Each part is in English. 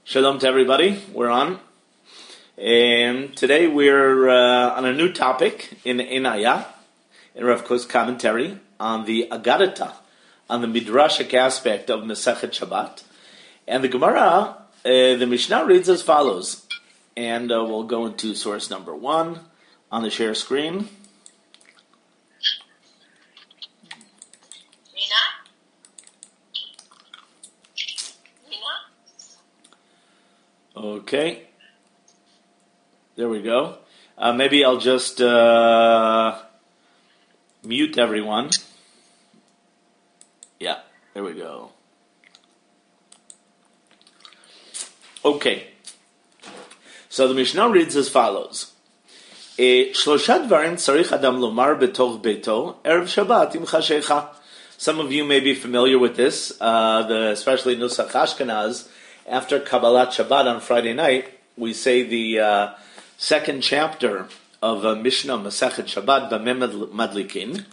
Shalom to everybody. We're on. And today we're on a new topic in Einaya, in Rav Kook's commentary on the Agadata, on the Midrashic aspect of Masechet Shabbat. And the Gemara, the Mishnah reads as follows. And we'll go into source number 1 on the share screen. Okay, there we go. Maybe I'll just mute everyone. Yeah, there we go. Okay, so the Mishnah reads as follows. Shlosha dvarim tzarich adam lomar betoch beito erev Shabbat im chashecha. Some of you may be familiar with this, especially Nusach Ashkenaz. After Kabbalat Shabbat on Friday night, we say the second chapter of Mishnah Masechet Shabbat, Bameh Madlikin.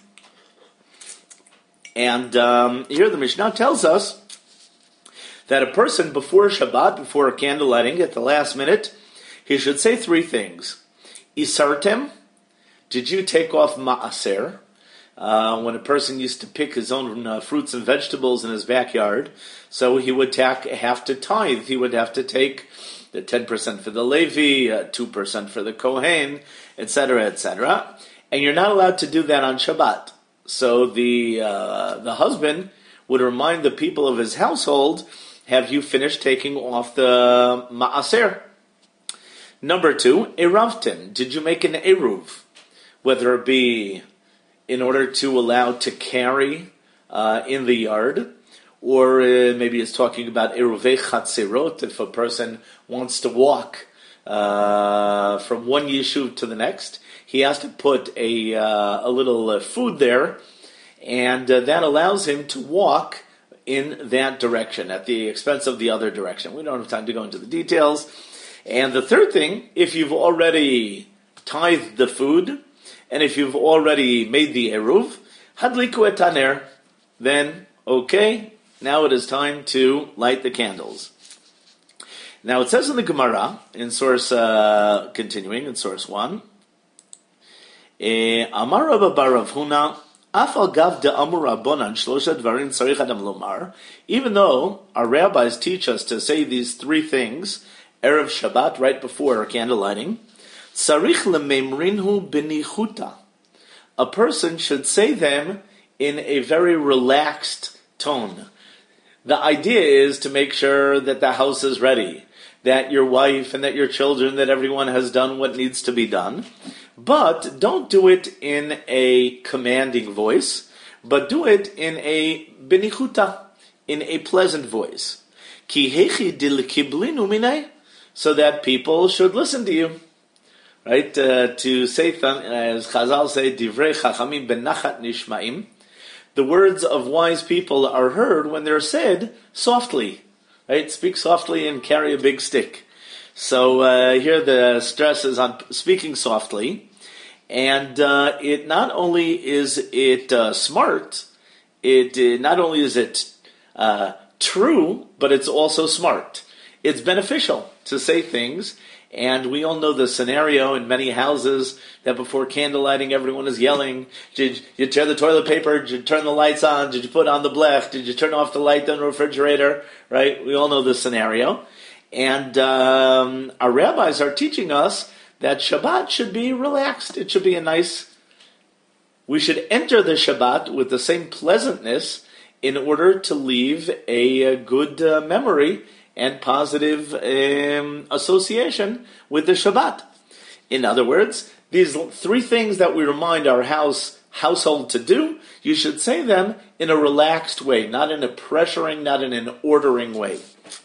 And here the Mishnah tells us that a person before Shabbat, before candle lighting, at the last minute, he should say 3 things. Isartem, did you take off ma'aser? When a person used to pick his own fruits and vegetables in his backyard, so he would have to tithe. He would have to take the 10% for the Levi, 2% for the Kohen, etc., etc. And you're not allowed to do that on Shabbat. So the husband would remind the people of his household, have you finished taking off the ma'aser? Number 2, eravten. Did you make an eruv? Whether it be in order to allow to carry in the yard, or maybe it's talking about eruvei chatzirot, if a person wants to walk from one yeshuv to the next, he has to put a little food there, and that allows him to walk in that direction, at the expense of the other direction. We don't have time to go into the details. And the third thing, if you've already tithed the food, and if you've already made the eruv, hadliku et haner, then, okay, now it is time to light the candles. Now it says in the Gemara, in source, continuing in source 1, Amar Rabba bar Rav Huna, Afal gav de amur rabbonan shlosha dvarim tzarich adam lomar, even though our rabbis teach us to say these 3 things, Erev Shabbat, right before candle lighting, Tzarich lememrinhu benichuta. A person should say them in a very relaxed tone. The idea is to make sure that the house is ready, that your wife and that your children, that everyone has done what needs to be done. But don't do it in a commanding voice, but do it in a benichuta, in a pleasant voice. Ki hechi dilkiblinu minei, so that people should listen to you. Right, to say, as Chazal say, divrei chachamim benachat nishmaim, the words of wise people are heard when they're said softly. Right, speak softly and carry a big stick. So here the stress is on speaking softly, and it not only is it smart, it not only is it true, but it's also smart. It's beneficial to say things. And we all know the scenario in many houses that before candle lighting, everyone is yelling, did you tear the toilet paper? Did you turn the lights on? Did you put on the blech? Did you turn off the light on the refrigerator? Right? We all know the scenario. And our rabbis are teaching us that Shabbat should be relaxed. It should be we should enter the Shabbat with the same pleasantness in order to leave a good memory and positive association with the Shabbat. In other words, these 3 things that we remind our household to do, you should say them in a relaxed way, not in a pressuring, not in an ordering way.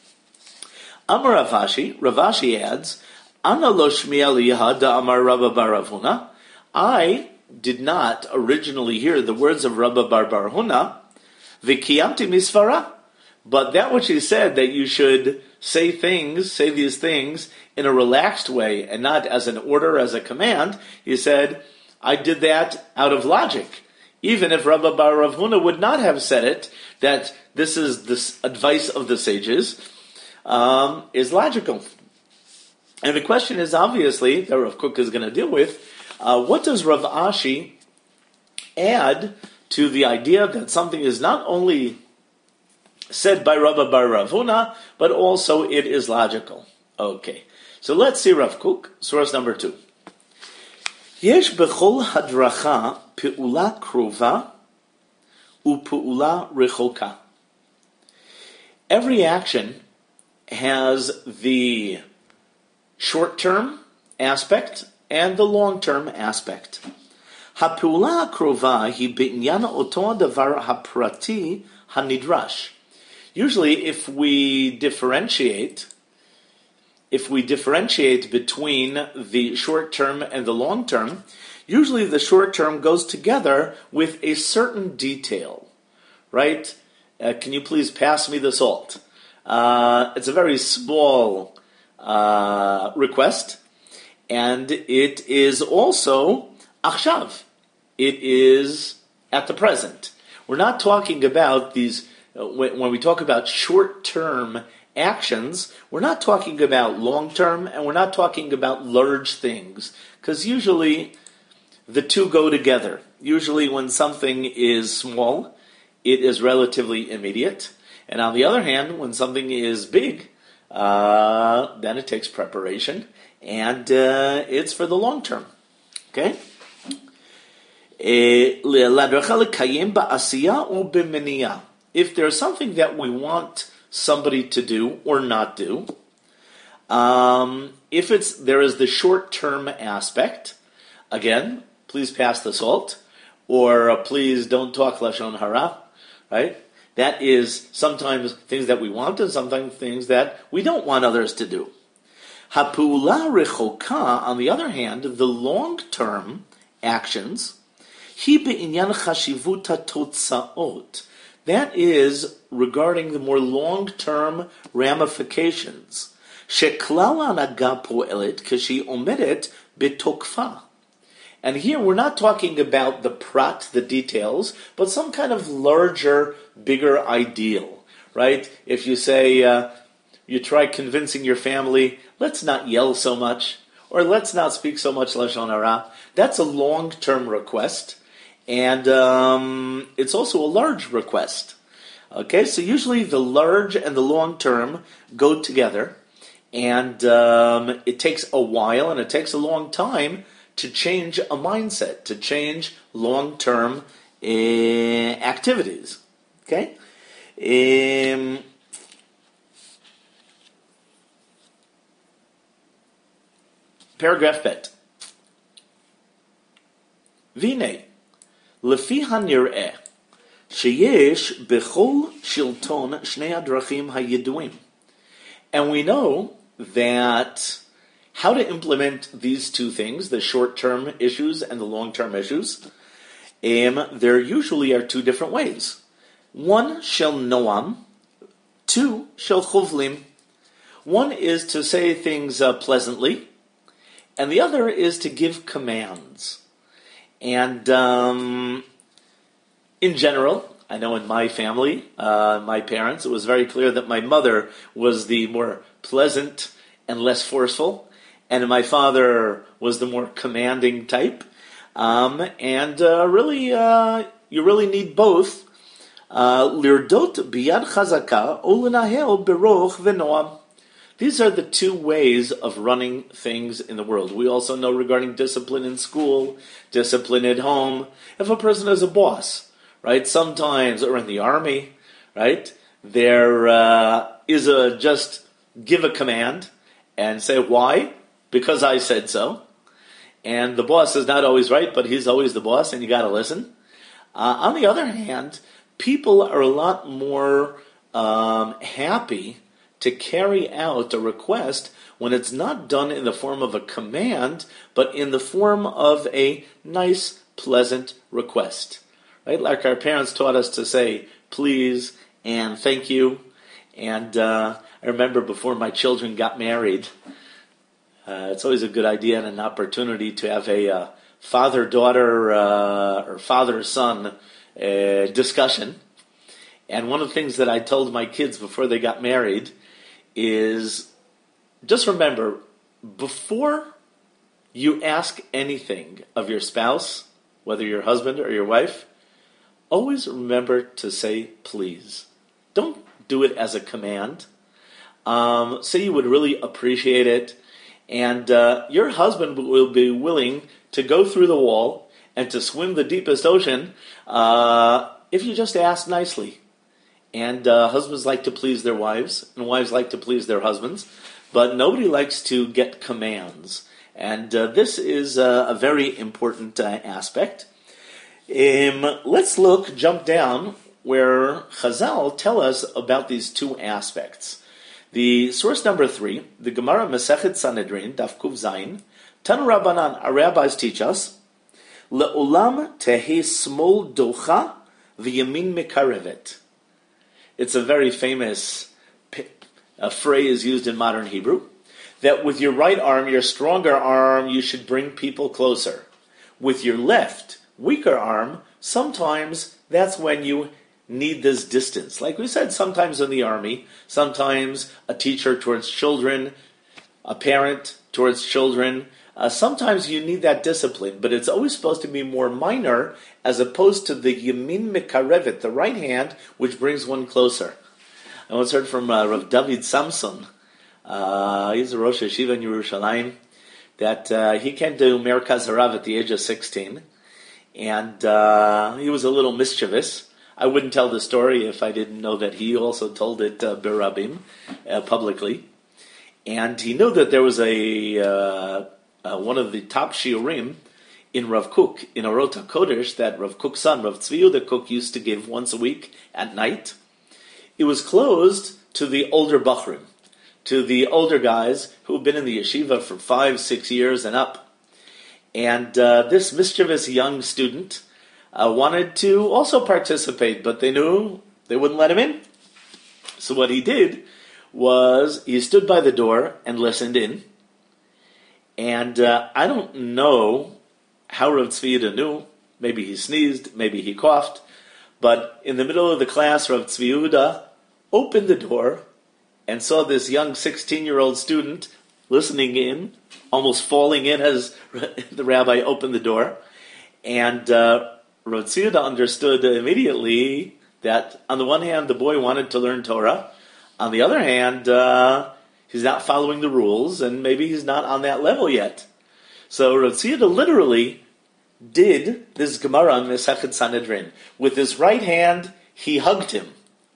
Amar Ravashi adds, Ana lo shmiya liha da Amar Rabba bar Rav Huna. I did not originally hear the words of Rabba bar Huna, v'kiyamti misvara. But that which he said, that you should say these things in a relaxed way and not as an order, as a command, he said, I did that out of logic. Even if Rabba bar Rav Huna would not have said it, that this is the advice of the sages, is logical. And the question is obviously that Rav Kook is going to deal with, what does Rav Ashi add to the idea that something is not only said by Rabba bar Rav Huna, but also it is logical? Okay, so let's see Rav Kook, source number 2. Yesh bechol hadracha pe'ula krova u'pe'ula rechoka. Every action has the short-term aspect and the long-term aspect. Ha'pe'ula krova hi be'inyan oto davar haprati hanidrash. Usually, if we differentiate between the short term and the long term, usually the short term goes together with a certain detail, right? Can you please pass me the salt? It's a very small request, and it is also achshav. It is at the present. We're not talking about these, when we talk about short-term actions, we're not talking about long-term, and we're not talking about large things, because usually the two go together. Usually when something is small, it is relatively immediate, and on the other hand, when something is big, then it takes preparation, and it's for the long term. Okay? If there's something that we want somebody to do or not do, if there is the short-term aspect, again, please pass the salt, or please don't talk lashon hara, right? That is sometimes things that we want and sometimes things that we don't want others to do. Ha'pu'ula rechoka, on the other hand, the long-term actions, hi be'inyan chashivuta totzaot. That is regarding the more long-term ramifications. Sheklal hanaga po'elet kashi omedet betokfa. And here we're not talking about the prat, the details, but some kind of larger, bigger ideal, right? If you say, you try convincing your family, let's not yell so much, or let's not speak so much lashon hara, that's a long-term request, and it's also a large request. Okay, so usually the large and the long-term go together, and it takes a while and it takes a long time to change a mindset, to change long-term activities. Okay? Paragraph bet. Vine, lefi hanir'eh, sheyesh bechol shilton shnei hadrachim hayeduim. And we know that how to implement these two things, the short-term issues and the long-term issues, there usually are two different ways. One, shel noam. Two, shel chovlim. One is to say things pleasantly, and the other is to give commands. And in general, I know in my family, my parents, it was very clear that my mother was the more pleasant and less forceful, and my father was the more commanding type. Really, you really need both. Lirdot biyad chazaka ulenahel beroch v'noam. These are the two ways of running things in the world. We also know regarding discipline in school, discipline at home. If a person is a boss, right, sometimes, or in the army, right, there is just give a command and say, why? Because I said so. And the boss is not always right, but he's always the boss, and you got to listen. On the other hand, people are a lot more happy to carry out a request when it's not done in the form of a command, but in the form of a nice, pleasant request. Right? Like our parents taught us to say please and thank you. And I remember before my children got married, it's always a good idea and an opportunity to have a father-daughter or father-son discussion. And one of the things that I told my kids before they got married is just remember, before you ask anything of your spouse, whether your husband or your wife, always remember to say please. Don't do it as a command. Say you would really appreciate it, and your husband will be willing to go through the wall and to swim the deepest ocean if you just ask nicely. And husbands like to please their wives, and wives like to please their husbands, but nobody likes to get commands. And this is a very important aspect. Let's jump down where Chazal tell us about these two aspects. The source number 3, the Gemara Masechet Sanhedrin, Daf Kuv Zayin, Tanu Rabbanan, our rabbis teach us, Le'olam tehe smol docha v'yamin mekarevet. It's a very famous phrase used in modern Hebrew, that with your right arm, your stronger arm, you should bring people closer. With your left, weaker arm, sometimes that's when you need this distance. Like we said, sometimes in the army, sometimes a teacher towards children, a parent towards children, sometimes you need that discipline, but it's always supposed to be more minor as opposed to the yamin mekarevet, the right hand, which brings one closer. I once heard from Rav David Samson, he's a Rosh Yeshiva in Yerushalayim, that he came to Merkaz Harav at the age of 16, and he was a little mischievous. I wouldn't tell the story if I didn't know that he also told it berabim, publicly. And he knew that there was one of the top shiurim in Rav Kook, in Orot HaKodesh, that Rav Kook's son, Rav Tzvi Yehuda Kook, used to give once a week at night. It was closed to the older bachrim, to the older guys who have been in the yeshiva for 5-6 years and up. And this mischievous young student wanted to also participate, but they knew they wouldn't let him in. So what he did was he stood by the door and listened in. And I don't know how Rav Tzvi Yehuda knew. Maybe he sneezed, maybe he coughed. But in the middle of the class, Rav Tzvi Yehuda opened the door and saw this young 16-year-old student listening in, almost falling in as the rabbi opened the door. And Rav Tzvi Yehuda understood immediately that, on the one hand, the boy wanted to learn Torah. On the other hand, he's not following the rules, and maybe he's not on that level yet. So Rav Tzvi Yehuda literally did this Gemara in Masechet Sanhedrin. With his right hand, he hugged him,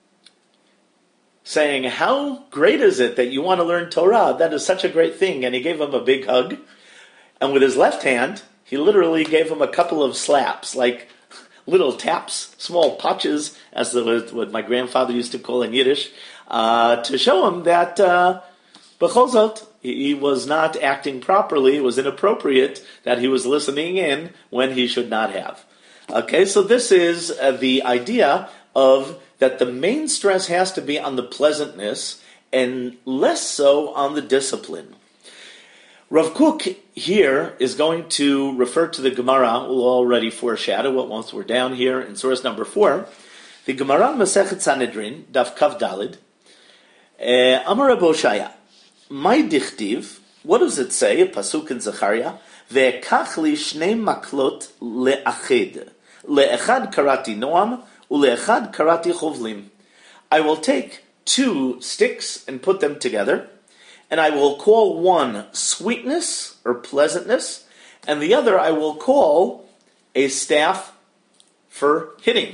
saying, how great is it that you want to learn Torah? That is such a great thing. And he gave him a big hug. And with his left hand, he literally gave him a couple of slaps, like little taps, small patches, as what my grandfather used to call in Yiddish, to show him that b'chol zot, he was not acting properly. It was inappropriate that he was listening in when he should not have. Okay, so this is the idea of that the main stress has to be on the pleasantness and less so on the discipline. Rav Kook here is going to refer to the Gemara. We'll already foreshadow it once we're down here in source number 4. The Gemara Masechet Sanhedrin, Daf Kav Dalid, Amar Reb Oshaya, my dichtiv, what does it say? A pasuk in Zechariah. Ve'ekach li shnei maklot le'achid. Le'echad karati noam, ule'echad karati chovlim. I will take 2 sticks and put them together, and I will call one sweetness or pleasantness, and the other I will call a staff for hitting.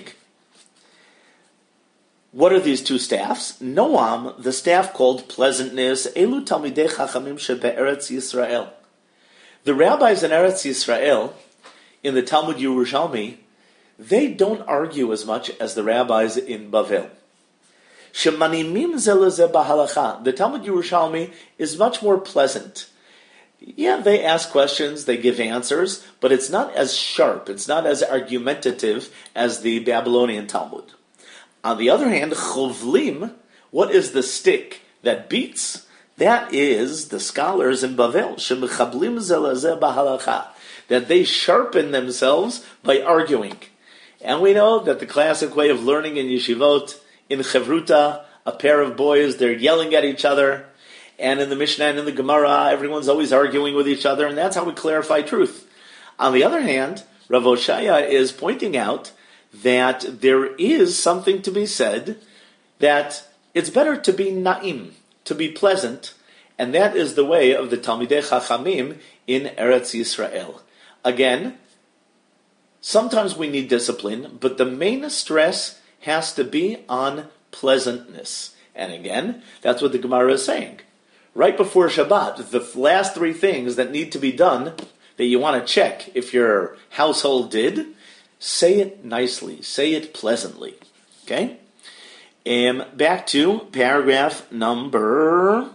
What are these 2 staffs? Noam, the staff called pleasantness, Elu Talmidei Chachamim shebe'eretz Yisrael. The rabbis in Eretz Yisrael, in the Talmud Yerushalmi, they don't argue as much as the rabbis in Bavel. Shemanimim zelazeh bahalacha. The Talmud Yerushalmi is much more pleasant. Yeah, they ask questions, they give answers, but it's not as sharp, it's not as argumentative as the Babylonian Talmud. On the other hand, chovlim, what is the stick that beats? That is the scholars in Bavel, shemechablim zelazeh bahalacha, that they sharpen themselves by arguing. And we know that the classic way of learning in yeshivot, in Chevruta, a pair of boys, they're yelling at each other, and in the Mishnah and in the Gemara, everyone's always arguing with each other, and that's how we clarify truth. On the other hand, Rav Oshaya is pointing out that there is something to be said that it's better to be na'im, to be pleasant, and that is the way of the Talmidei Chachamim in Eretz Yisrael. Again, sometimes we need discipline, but the main stress has to be on pleasantness. And again, that's what the Gemara is saying. Right before Shabbat, the last three things that need to be done, that you want to check if your household did, say it nicely, say it pleasantly. Okay? Back to paragraph number...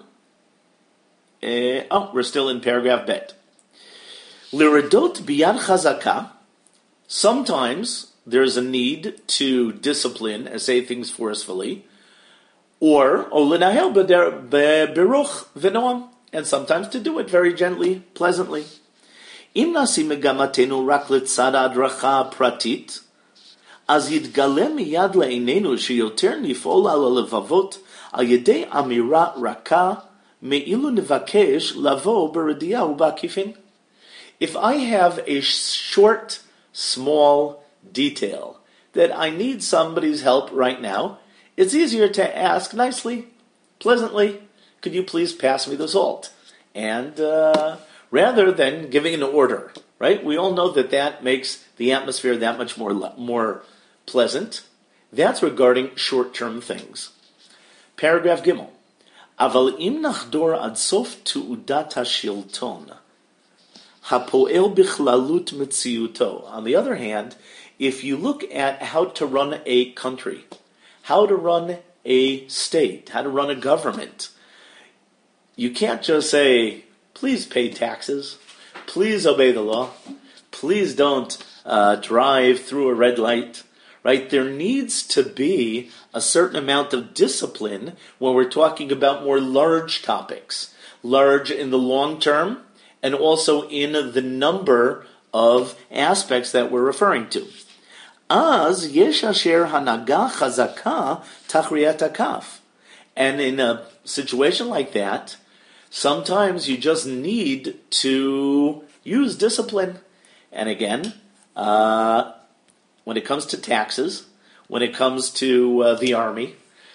we're still in paragraph Bet. Liradot biyad chazaka. Sometimes there's a need to discipline and say things forcefully, or lenahel beruch v'noam, and sometimes to do it very gently, pleasantly. Im nasi megamatenu rak letzad hadracha pratit, az yitgale miyad le'einenu sheyoter nifol al levavot al yedei amira raka me'ilu nevakesh lavo b'rediah u'ba'kifin. If I have a short, small detail that I need somebody's help right now, it's easier to ask nicely, pleasantly, could you please pass me the salt? And rather than giving an order, right? We all know that makes the atmosphere that much more pleasant. That's regarding short-term things. Paragraph Gimel. Aval im nachdor ad sof tu'udat hashilton, hapoel bichlalut metziuto. On the other hand, if you look at how to run a country, how to run a state, how to run a government, you can't just say, please pay taxes, please obey the law, please don't drive through a red light, right? There needs to be a certain amount of discipline when we're talking about more large topics, large in the long term, and also in the number of aspects that we're referring to. Az yesh asher hanaga chazaka tachriyat hakaf. And in a situation like that, sometimes you just need to use discipline. And again, when it comes to taxes, when it comes to the army,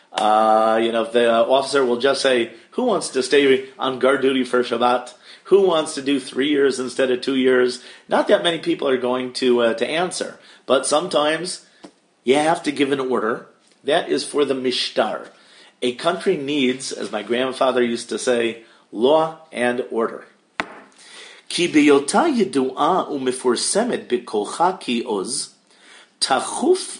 the officer will just say, who wants to stay on guard duty for Shabbat? Who wants to do 3 years instead of 2 years? Not that many people are going to answer. But sometimes you have to give an order. That is for the mishtar. A country needs, as my grandfather used to say, law and order. Ki beyota yedu'a u'meforsemet bekolcha ki oz, tachuf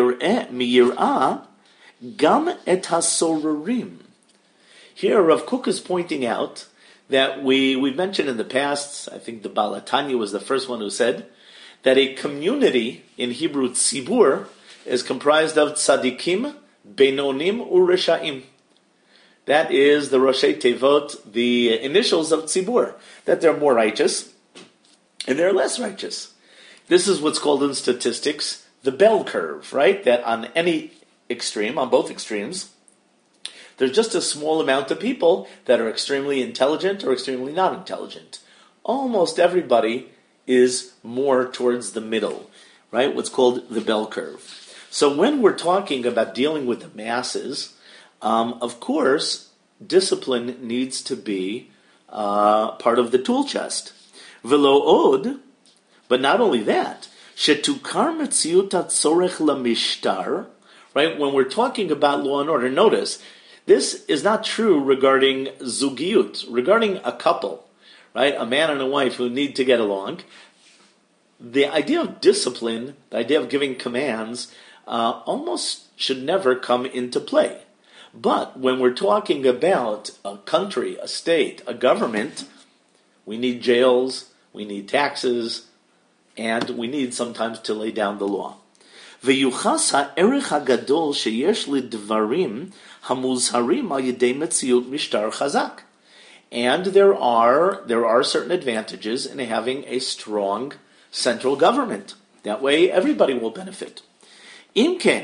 miyir'a gam et hasororim. Here Rav Kook is pointing out that we've mentioned in the past, I think the Baal HaTanya was the first one who said, that a community, in Hebrew tzibur, is comprised of tzadikim, beinonim, u'reshaim. That is the Roshei Tevot, the initials of tzibur, that they're more righteous and they're less righteous. This is what's called in statistics the bell curve, right? That on any extreme, on both extremes, there's just a small amount of people that are extremely intelligent or extremely not intelligent. Almost everybody is more towards the middle, right? What's called the bell curve. So when we're talking about dealing with the masses, of course, discipline needs to be part of the tool chest. Velo od, but not only that, shetukar metziut hatzorech lamishtar, right? When we're talking about law and order, notice, this is not true regarding zugiyut, regarding a couple, right? A man and a wife who need to get along. The idea of discipline, the idea of giving commands, almost should never come into play. But when we're talking about a country, a state, a government, we need jails, we need taxes, and we need sometimes to lay down the law. ויוחס הערך הגדול שיש לדברים המוזהרים על ידי מציאות משטר חזק. And there are certain advantages in having a strong central government. That way everybody will benefit. אם כן,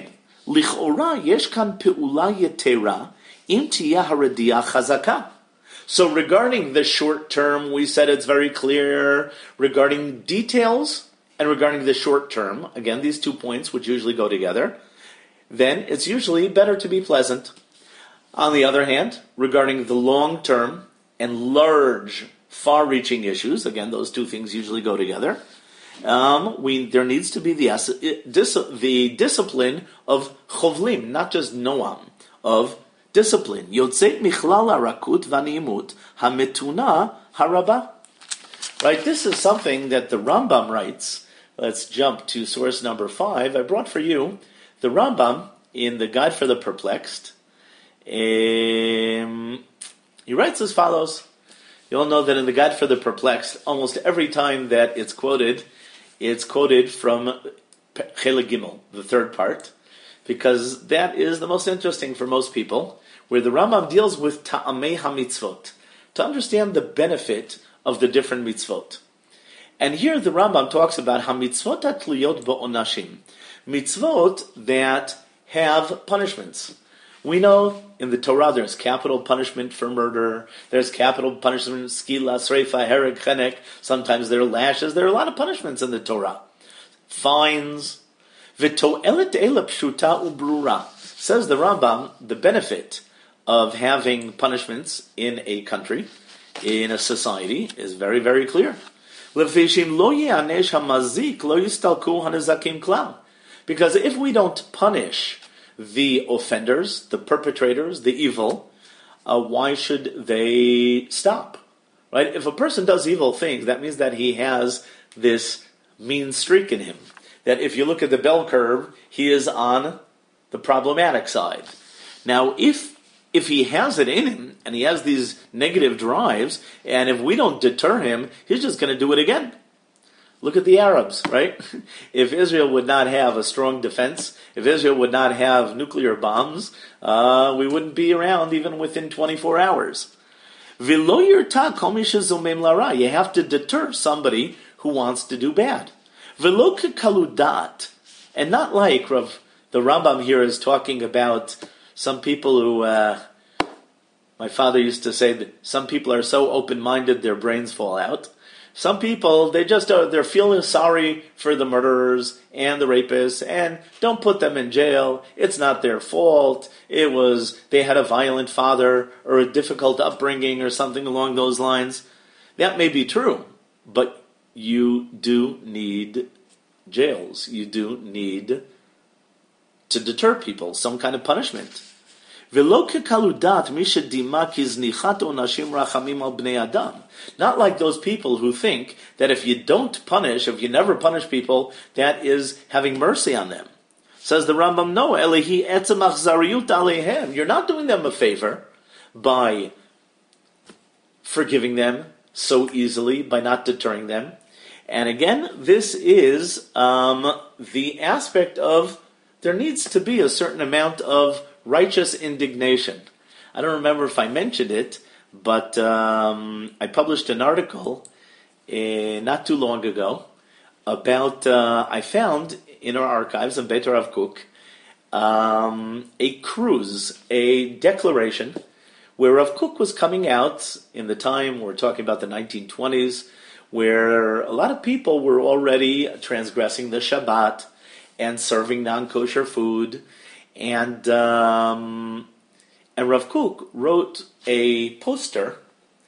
Lichora yesh kan pe'ula yetera im tiyah haradiah chazaka. So regarding the short term, we said it's very clear. Regarding details and regarding the short term, again, these 2 points, which usually go together, then it's usually better to be pleasant. On the other hand, regarding the long term and large, far-reaching issues, again, those 2 things usually go together, there needs to be the discipline of chovlim, not just noam, of discipline. Yotzeit michlal harakut v'aniimut hametuna haraba. Right, this is something that the Rambam writes. Let's jump to source number 5. I brought for you the Rambam in the Guide for the Perplexed. He writes as follows. You'll know that in the Guide for the Perplexed, almost every time that it's quoted from Chelik Gimel, the third part, because that is the most interesting for most people, where the Rambam deals with ta'amei hamitzvot, to understand the benefit of the different mitzvot. And here the Rambam talks about hamitzvot hatluyot ba'onashim, mitzvot that have punishments. We know in the Torah there's capital punishment for murder, there's capital punishment, skila, sreifa, hereg, chenek, sometimes there are lashes, there are a lot of punishments in the Torah. Fines. V'to'elet eila pshuta ubrura. Says the Rambam, the benefit of having punishments in a country, in a society, is very, very clear. Lefishim lo ye'anesh hamazik lo yistalku hanezakim klal. Because if we don't punish the offenders, the perpetrators, the evil, why should they stop? Right? If a person does evil things, that means that he has this mean streak in him. That if you look at the bell curve, he is on the problematic side. Now, if he has it in him, and he has these negative drives, and if we don't deter him, he's just going to do it again. Look at the Arabs, right? If Israel would not have a strong defense, if Israel would not have nuclear bombs, we wouldn't be around even within 24 hours. You have to deter somebody who wants to do bad. And not like the Rambam here is talking about some people who, my father used to say that some people are so open-minded their brains fall out. Some people, they're feeling sorry for the murderers and the rapists, and don't put them in jail. It's not their fault. They had a violent father or a difficult upbringing or something along those lines. That may be true, but you do need jails. You do need to deter people, some kind of punishment. Not like those people who think that if you don't punish, if you never punish people, that is having mercy on them. Says the Rambam, no, you're not doing them a favor by forgiving them so easily, by not deterring them. And again, this is the aspect of there needs to be a certain amount of righteous indignation. I don't remember if I mentioned it, but I published an article not too long ago about, I found in our archives in Beit Rav Kook, a cruise, a declaration, where Rav Kook was coming out in the time, we're talking about the 1920s, where a lot of people were already transgressing the Shabbat and serving non-kosher food. And Rav Kook wrote a poster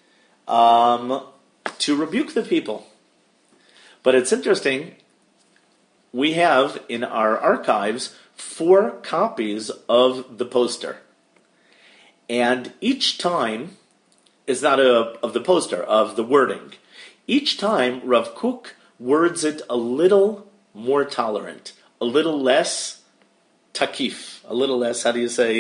to rebuke the people. But it's interesting, we have in our archives 4 copies of the poster. And each time, it's not of the poster, of the wording. Each time, Rav Kook words it a little more tolerant, a little less takif, a little less, how do you say,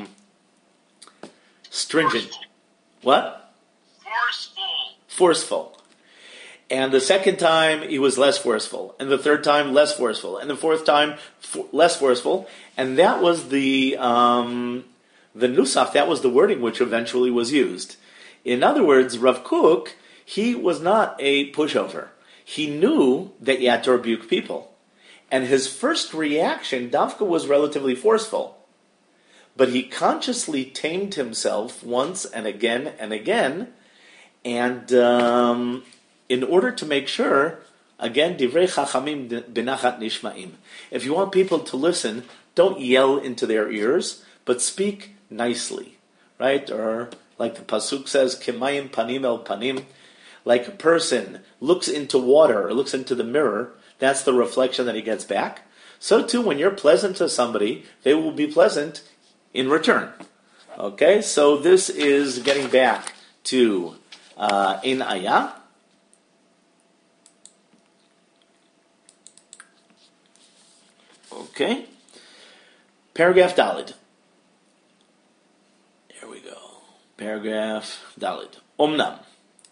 stringent. Forceful. What? Forceful. And the second time, he was less forceful. And the third time, less forceful. And the fourth time, less forceful. And that was the nusach, that was the wording which eventually was used. In other words, Rav Kook, he was not a pushover. He knew that you had to rebuke people. And his first reaction, Davka, was relatively forceful. But he consciously tamed himself once and again, and in order to make sure, again, divrei chachamim benachat nishma'im. If you want people to listen, don't yell into their ears, but speak nicely, right? Or like the pasuk says, kemayim panim el panim, like a person looks into water or looks into the mirror, that's the reflection that he gets back. So too, when you're pleasant to somebody, they will be pleasant in return. Okay, so this is getting back to in ayah. Okay, paragraph Dalid. Here we go. Paragraph Dalid. Omnam.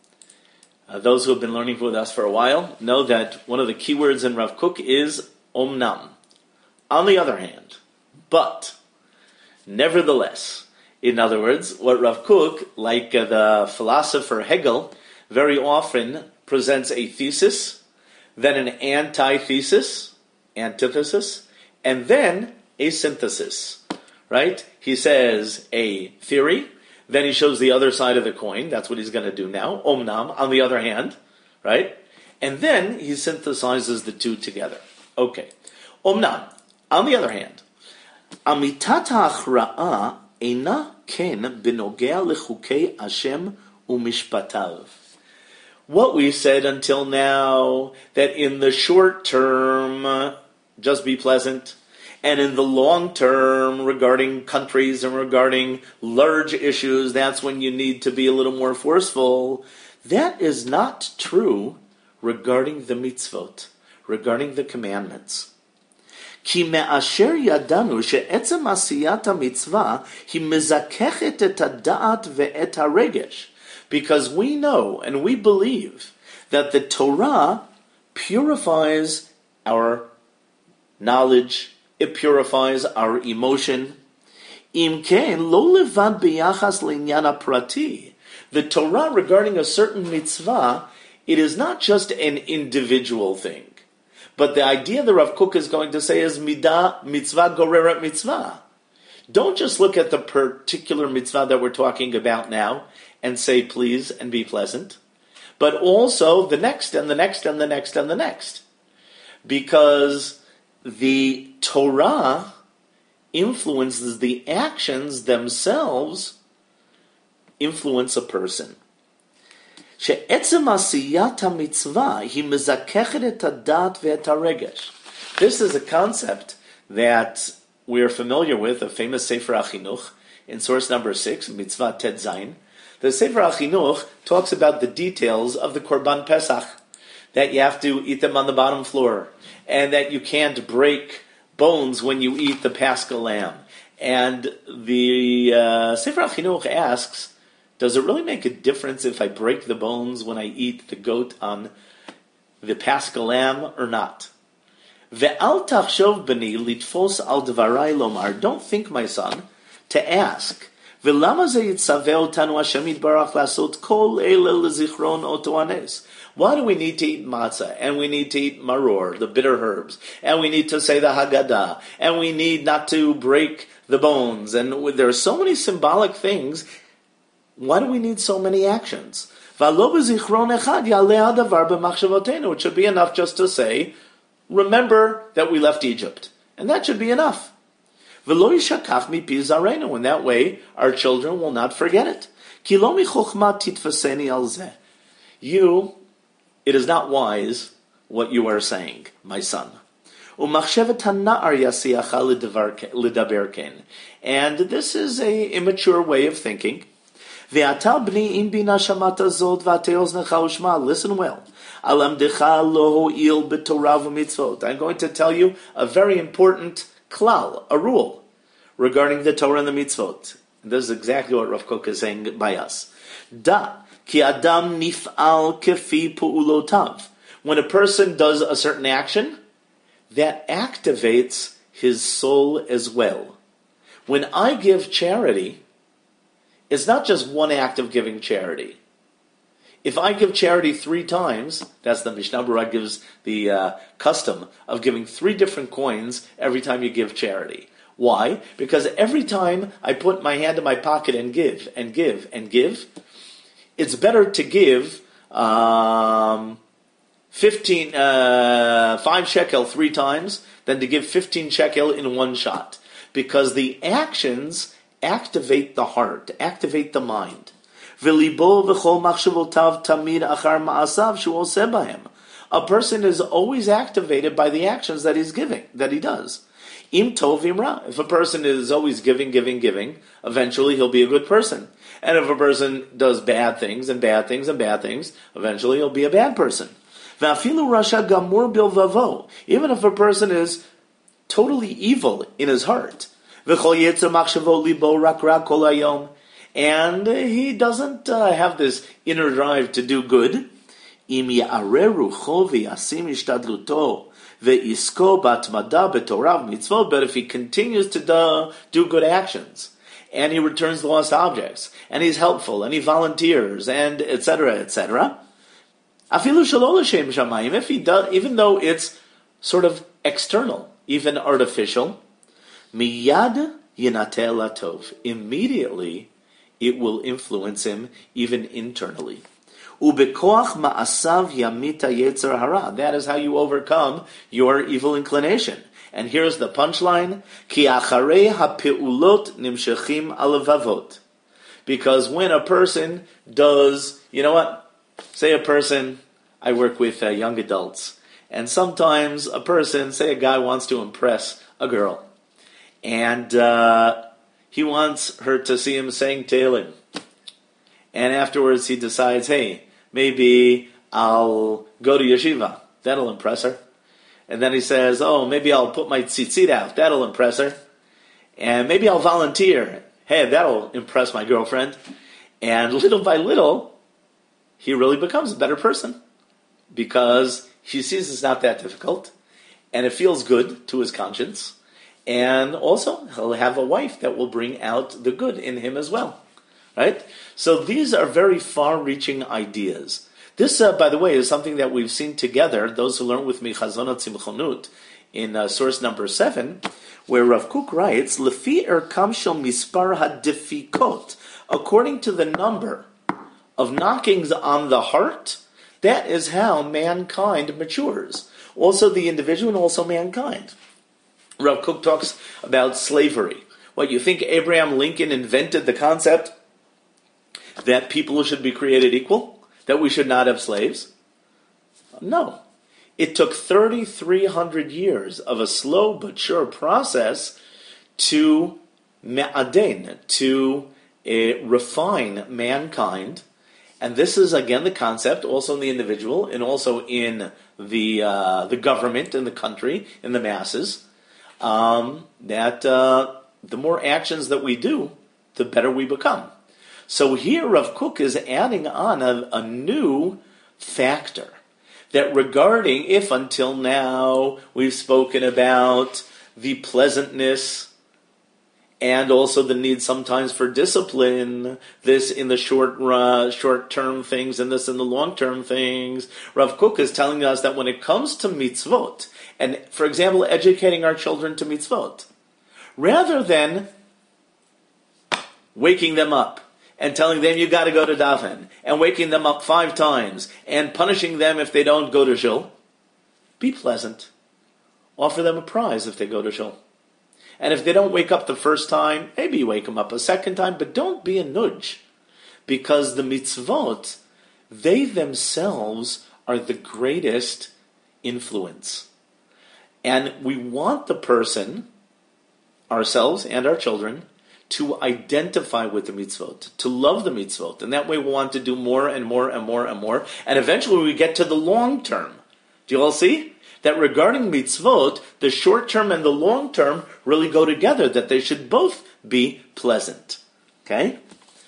Those who have been learning with us for a while know that one of the key words in Rav Kook is omnam. On the other hand, but, nevertheless, in other words, what Rav Kook, like the philosopher Hegel, very often presents a thesis, then an antithesis, antithesis, and then a synthesis, right? He says a theory, then he shows the other side of the coin. That's what he's going to do now. Omnam, on the other hand, right? And then he synthesizes the two together. Okay. Omnam, on the other hand, amitat ha'achra'ah eina ken benogea lechukei Hashem umishpatav. What we said until now, that in the short term, just be pleasant, and in the long term, regarding countries and regarding large issues, that's when you need to be a little more forceful. That is not true regarding the mitzvot, regarding the commandments. Ki me'asher yadanu she'etzem asiyat ha'mitzvah hi mezakechet et ha'da'at ve'et ha'regesh. Because we know and we believe that the Torah purifies our knowledge, it purifies our emotion. Im ken lo levad biyachas le'inyan ha'prati. The Torah regarding a certain mitzvah, it is not just an individual thing. But the idea that Rav Kook is going to say is midah mitzvah goreret mitzvah. Don't just look at the particular mitzvah that we're talking about now and say please and be pleasant, but also the next and the next and the next and the next. Because the Torah influences the actions themselves, influence a person. She'etzem asiyat ha'mitzvah hi mezakechet et hadat ve'et haregesh. This is a concept that we're familiar with, a famous Sefer HaChinuch, in source number 6, Mitzvah Tet Zayin. The Sefer HaChinuch talks about the details of the Korban Pesach, that you have to eat them on the bottom floor, and that you can't break bones when you eat the Paschal lamb. And the Sefer HaChinuch asks, does it really make a difference if I break the bones when I eat the goat on the Paschal lamb or not? Ve'al tachshov b'ni litfos al dvarai lomar. Don't think, my son, to ask. Ve'lama ze yitzaveh otanu Hashem yitbarach lasot kol ele lezichron oto hanes. Why do we need to eat matzah, and we need to eat maror, the bitter herbs, and we need to say the Haggadah, and we need not to break the bones, and there are so many symbolic things. Why do we need so many actions? It should be enough just to say, remember that we left Egypt. And that should be enough. In that way, our children will not forget it. It is not wise what you are saying, my son. And this is an immature way of thinking. Listen well. I'm going to tell you a very important klal, a rule, regarding the Torah and the mitzvot. And this is exactly what Rav Kook is saying by us. Da, ki adam nif'al kefi pu'ulotav. When a person does a certain action, that activates his soul as well. When I give charity, it's not just one act of giving charity. if I give charity 3 times, that's the Mishnah Berurah gives the custom of giving 3 different coins every time you give charity. Why? Because every time I put my hand in my pocket and give, and give, and give, it's better to give 5 shekel 3 times than to give 15 shekel in one shot. Because the actions activate the heart, activate the mind. A person is always activated by the actions that he's giving, that he does. Im tov im ra. If a person is always giving, eventually he'll be a good person. And if a person does bad things, eventually he'll be a bad person. Even if a person is totally evil in his heart, and he doesn't have this inner drive to do good, but if he continues to do good actions, and he returns lost objects, and he's helpful, and he volunteers, and etc., if he does, even though it's sort of external, even artificial, miyad yinatel latov, immediately it will influence him even internally. Ubekoach ma'asav yamita yetzer hara. That is how you overcome your evil inclination. And here's the punchline: Ki acharei hapeulot nimshechim alavavot. Because when a person does, you know what? Say a person, I work with young adults, and sometimes a person, say a guy wants to impress a girl, and he wants her to see him saying Tehillim. And afterwards he decides, hey, maybe I'll go to yeshiva. That'll impress her. And then he says, oh, maybe I'll put my tzitzit out. That'll impress her. And maybe I'll volunteer. Hey, that'll impress my girlfriend. And little by little, he really becomes a better person. Because he sees it's not that difficult. And it feels good to his conscience. And also, he'll have a wife that will bring out the good in him as well. Right? So these are very far-reaching ideas. This, by the way, is something that we've seen together, those who learn with me Chazon HaTzimchonut, in source number 7, where Rav Kook writes, Lefi erkam shel mispar hadifikot, according to the number of knockings on the heart, that is how mankind matures. Also the individual and also mankind. Rav Kook talks about slavery. What, you think Abraham Lincoln invented the concept that people should be created equal? That we should not have slaves? No. It took 3,300 years of a slow but sure process to me'aden, to refine mankind. And this is, again, the concept also in the individual and also in the government, in the country, in the masses, that the more actions that we do, the better we become. So here Rav Kook is adding on a new factor, that regarding if until now we've spoken about the pleasantness and also the need sometimes for discipline, this in the short-term things and this in the long-term things, Rav Kook is telling us that when it comes to mitzvot, and for example, educating our children to mitzvot, rather than waking them up and telling them you got to go to daven, and waking them up 5 times, and punishing them if they don't go to shul, be pleasant. Offer them a prize if they go to shul. And if they don't wake up the first time, maybe you wake them up a second time, but don't be a nudge. Because the mitzvot, they themselves are the greatest influence. And we want the person, ourselves and our children, to identify with the mitzvot, to love the mitzvot. And that way we want to do more and more and more and more. And eventually we get to the long term. Do you all see? That regarding mitzvot, the short term and the long term really go together, that they should both be pleasant. Okay?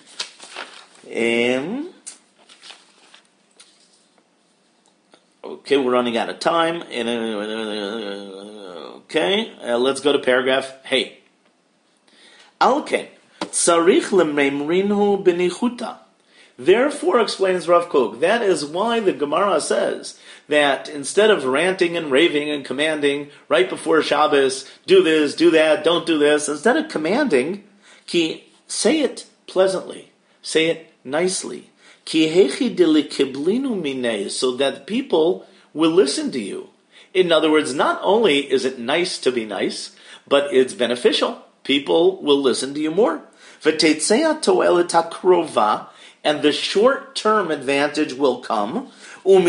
Okay, we're running out of time. Okay, let's go to paragraph Hey. Alken, tzarich lememrinhu benichuta, Therefore, explains Rav Kook, that is why the Gemara says that instead of ranting and raving and commanding right before Shabbos, do this, do that, don't do this, instead of commanding, say it pleasantly, say it nicely, so that people will listen to you. In other words, not only is it nice to be nice, but it's beneficial. People will listen to you more. And the short-term advantage will come. And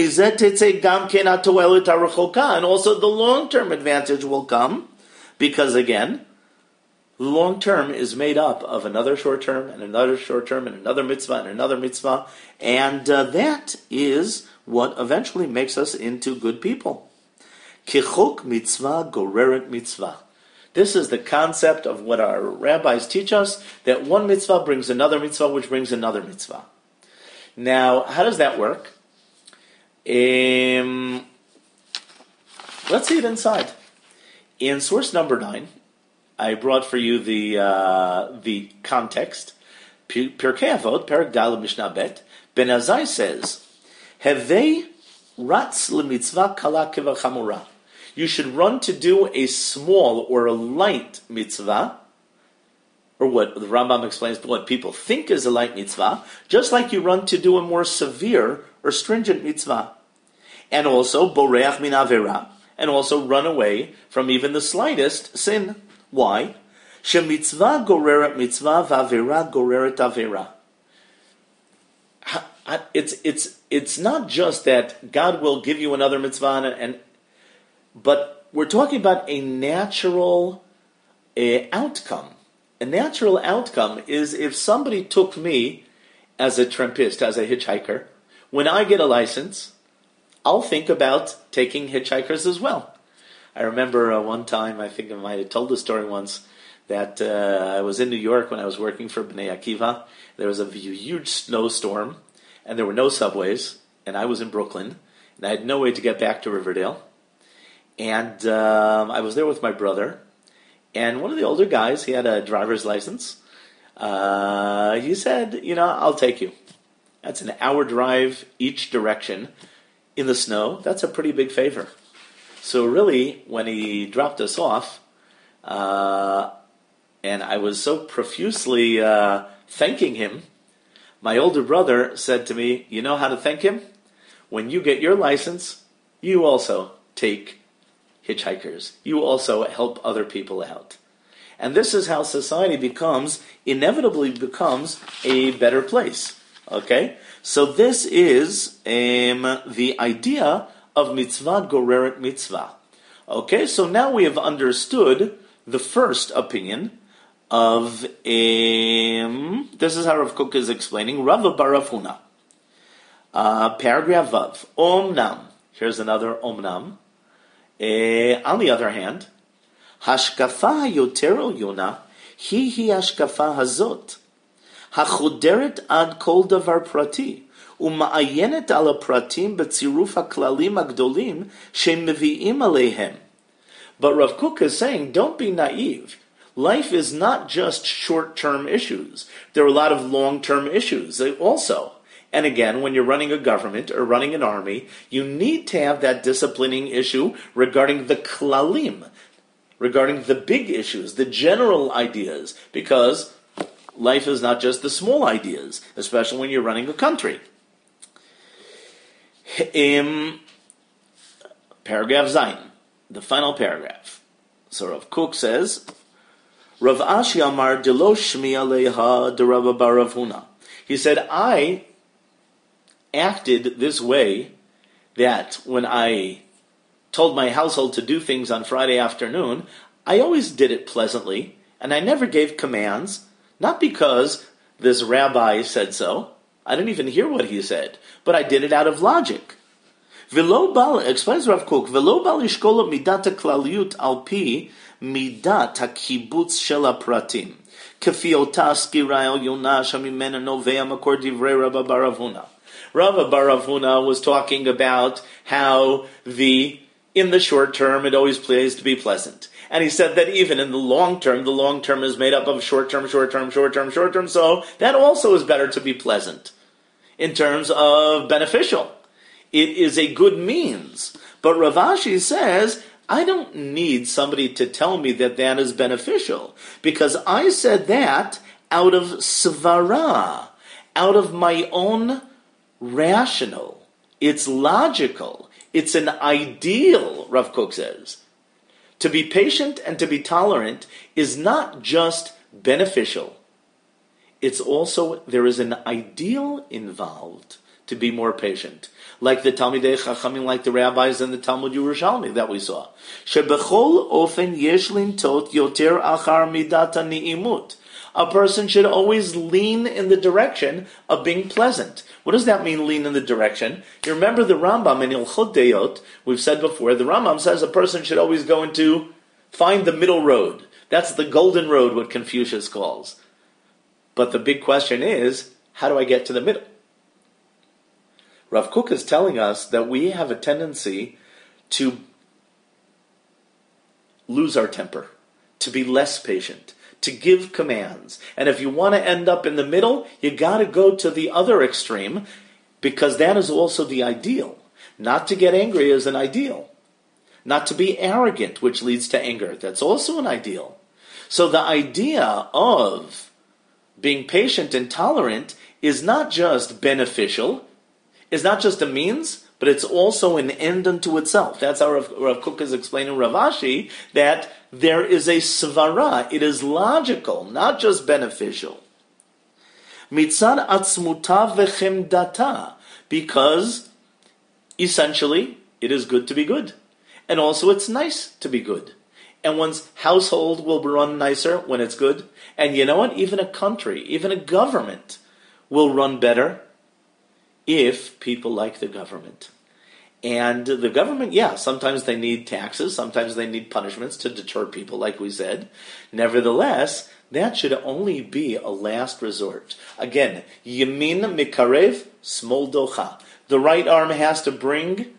also the long-term advantage will come. Because again, long-term is made up of another short-term, and another short-term, and another mitzvah, and another mitzvah. And that is what eventually makes us into good people. Kichuk mitzvah goreret mitzvah. This is the concept of what our rabbis teach us, that one mitzvah brings another mitzvah, which brings another mitzvah. Now, how does that work? Let's see it inside. In source number 9, I brought for you the context. Pirkei Avot, Perek Daled Mishnah Bet, Ben Azai says, Hevei ratz lemitzvah kala kevachamura. You should run to do a small or a light mitzvah, or what the Rambam explains, what people think is a light mitzvah, just like you run to do a more severe or stringent mitzvah. And also, boreach min avera, and also run away from even the slightest sin. Why? Shemitzvah goreret mitzvah, v'avera goreret avera. It's not just that God will give you another mitzvah, but we're talking about a natural outcome. A natural outcome is if somebody took me as a trampist, as a hitchhiker, when I get a license, I'll think about taking hitchhikers as well. I remember one time, I think I might have told the story once, that I was in New York when I was working for Bnei Akiva. There was a huge snowstorm, and there were no subways, and I was in Brooklyn, and I had no way to get back to Riverdale. And I was there with my brother, and one of the older guys, he had a driver's license. He said, I'll take you. That's an hour drive each direction in the snow. That's a pretty big favor. So really, when he dropped us off, and I was so profusely thanking him, my older brother said to me, you know how to thank him? When you get your license, you also take hitchhikers. You also help other people out. And this is how society inevitably becomes a better place. Okay? So this is the idea of mitzvah goreret mitzvah. Okay, so now we have understood the first opinion of, this is how Rav Kook is explaining, Rav bar Rav Huna. Paragraph Vav. Omnam. Here's another omnam. On the other hand, hashkafa hayoter olyona hi hashkafa hazot hachoderet ad kol davar prati uma'ayenet al pratim betziruf haklalim agdolim shemevi'im aleihem. But Rav Kook is saying, don't be naive. Life is not just short-term issues. There are a lot of long-term issues also. And again, when you're running a government or running an army, you need to have that disciplining issue regarding the klalim, regarding the big issues, the general ideas, because life is not just the small ideas, especially when you're running a country. Paragraph Zayin, the final paragraph. So Rav Kook says, Rav Ashi Amar Delo Shmi Aleha de Rav bar Rav Huna. He said, I acted this way that when I told my household to do things on Friday afternoon, I always did it pleasantly, and I never gave commands, not because this rabbi said so. I didn't even hear what he said, but I did it out of logic. V'lo bal, explains Rav Kook, V'lo bal ishkol midat ha'klaliyut al pi midat ha'kibutz shel ha'pratim. K'fi ota skira el yonah shamimena novea makor divrei Rav bar Rav Huna. Rav bar Rav Huna was talking about how in the short term it always plays to be pleasant. And he said that even in the long term is made up of short term, so that also is better to be pleasant. in terms of beneficial. It is a good means. But Rav Ashi says, I don't need somebody to tell me that that is beneficial, because I said that out of svara, out of my own rational. It's logical. It's an ideal, Rav Kook says. To be patient and to be tolerant is not just beneficial. It's also, there is an ideal involved to be more patient. Like the Talmidei Chachamim, like the rabbis in the Talmud Yerushalmi that we saw. Shebechol ofen yesh lintot yoter achar midat hani'imut. A person should always lean in the direction of being pleasant. What does that mean, lean in the direction? You remember the Rambam in Ilchot Deyot, we've said before, the Rambam says a person should always go into, find the middle road. That's the golden road, what Confucius calls. But the big question is, how do I get to the middle? Rav Kook is telling us that we have a tendency to lose our temper, to be less patient, to give commands. And if you want to end up in the middle, you got to go to the other extreme, because that is also the ideal. Not to get angry is an ideal. Not to be arrogant, which leads to anger, that's also an ideal. So the idea of being patient and tolerant is not just beneficial, is not just a means, but it's also an end unto itself. That's how Rav Kook is explaining Rav Ashi, that there is a svara. It is logical, not just beneficial. Mitzad atzmuta v'chemdata, because essentially it is good to be good. And also it's nice to be good. And one's household will run nicer when it's good. And you know what? Even a country, even a government will run better if people like the government. And the government, sometimes they need taxes, sometimes they need punishments to deter people, like we said. Nevertheless, that should only be a last resort. Again, Yamin mikarev, smol docha. The right arm has to bring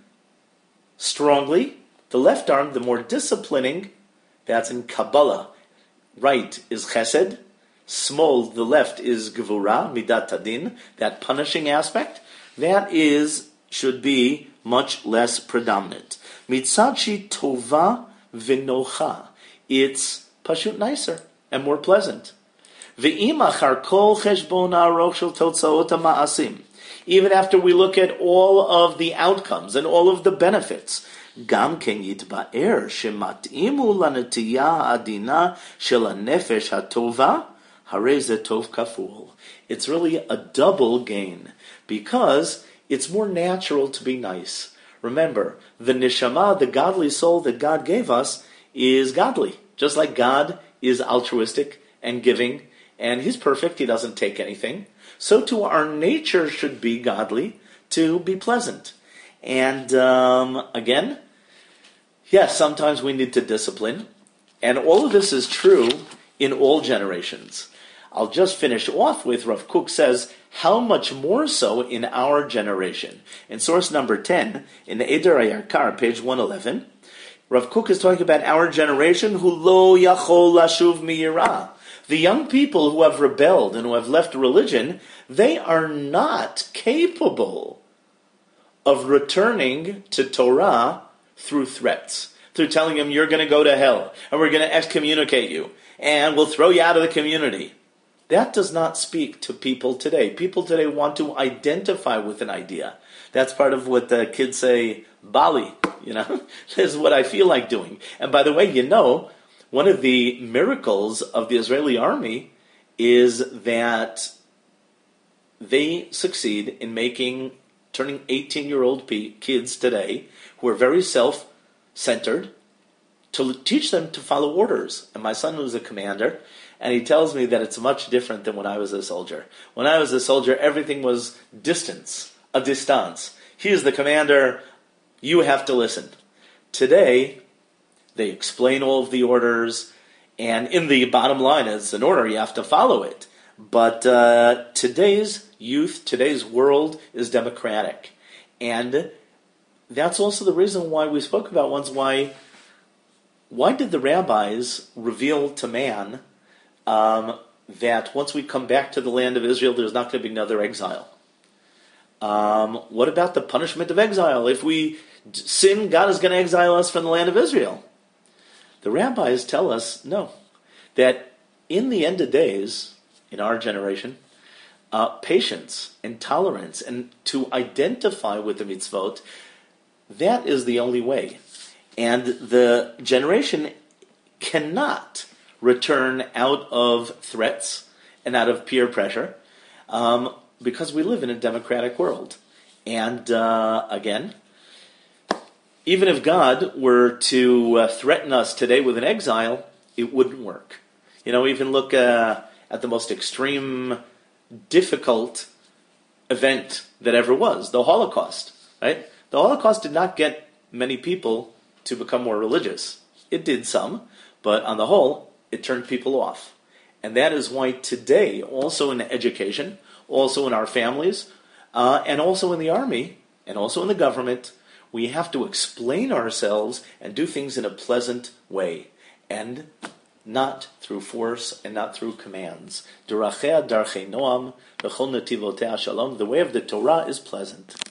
strongly. The left arm, the more disciplining, that's in Kabbalah. Right is chesed. Smol, the left, is gevura, midat hadin, that punishing aspect. That should be much less predominant. Mitzachi tova v'nocha. It's pashut nicer and more pleasant. Ve'im achar kol cheshbon ha'aroch shel totzaot ha'ma'asim. Even after we look at all of the outcomes and all of the benefits, gam ken yitba'er shemat'imu lanetiya ha'adina shel ha'nefesh ha'tova harei ze tov kaful. It's really a double gain, because it's more natural to be nice. Remember, the neshama, the godly soul that God gave us, is godly. Just like God is altruistic and giving, and He's perfect, He doesn't take anything. So too our nature should be godly, to be pleasant. And again, yes, sometimes we need to discipline. And all of this is true in all generations. I'll just finish off with Rav Kook says, how much more so in our generation. In source number 10, in the Eder Ayarkar, page 111, Rav Kook is talking about our generation, who lo yachol lashuv miyira. The young people who have rebelled and who have left religion, they are not capable of returning to Torah through threats, through telling them you're going to go to hell, and we're going to excommunicate you, and we'll throw you out of the community. That does not speak to people today. People today want to identify with an idea. That's part of what the kids say, Bali, this is what I feel like doing. And by the way, one of the miracles of the Israeli army is that they succeed in turning 18-year-old kids today, who are very self-centered, to teach them to follow orders. And my son was a commander, and he tells me that it's much different than when I was a soldier. When I was a soldier, everything was distance, a distance. He is the commander, you have to listen. Today, they explain all of the orders, and in the bottom line, it's an order, you have to follow it. But today's youth, today's world is democratic. And that's also the reason why we spoke about once, why did the rabbis reveal to man that once we come back to the land of Israel, there's not going to be another exile? What about the punishment of exile? If we sin, God is going to exile us from the land of Israel. The rabbis tell us no, that in the end of days, in our generation, patience and tolerance and to identify with the mitzvot, that is the only way. And the generation cannot return out of threats and out of peer pressure because we live in a democratic world. And again, even if God were to threaten us today with an exile, it wouldn't work. Even look at the most extreme, difficult event that ever was, the Holocaust, right? The Holocaust did not get many people to become more religious. It did some, but on the whole, it turned people off. And that is why today, also in education, also in our families, and also in the army, and also in the government, we have to explain ourselves and do things in a pleasant way, and not through force and not through commands. The way of the Torah is pleasant.